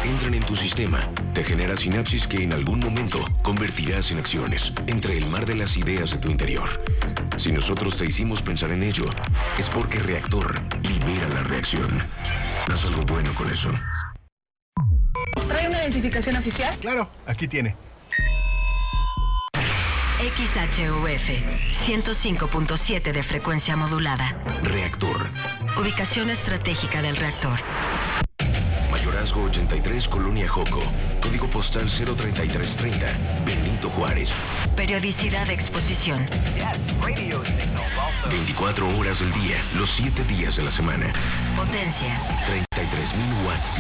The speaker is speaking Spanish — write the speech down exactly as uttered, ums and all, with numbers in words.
entran en tu sistema, te genera sinapsis que en algún momento convertirás en acciones, entre el mar de las ideas de tu interior. Si nosotros te hicimos pensar en ello, es porque Reactor libera la reacción. Haz algo bueno con eso. ¿Trae una identificación oficial? Claro, aquí tiene. X H U F, ciento cinco punto siete de frecuencia modulada. Reactor. Ubicación estratégica del reactor. Mayorazgo ochenta y tres, Colonia Joco. Código postal cero treinta y tres treinta, Benito Juárez. Periodicidad de exposición. veinticuatro horas del día, los siete días de la semana. Potencia. treinta y tres mil watts